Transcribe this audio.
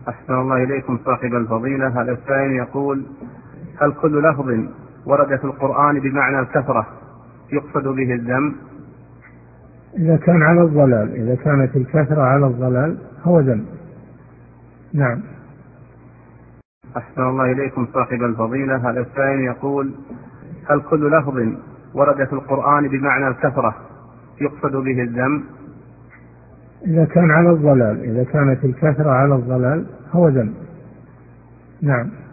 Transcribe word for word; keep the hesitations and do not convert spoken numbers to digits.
أحسن الله إليكم صاحب الفضيلة. هذا السائل يقول: هل كل لفظ ورد في القرآن بمعنى الكثرة يقصد به الذم؟ إذا كان على الضلال، إذا كانت الكثرة على الضلال هو ذم. نعم. أحسن الله إليكم صاحب الفضيلة. هذا السائل يقول: هل كل لفظ ورد في القرآن بمعنى الكثرة يقصد به الذم؟ إذا كان على الضلال، إذا كانت الكثرة على الضلال هو ذم. نعم.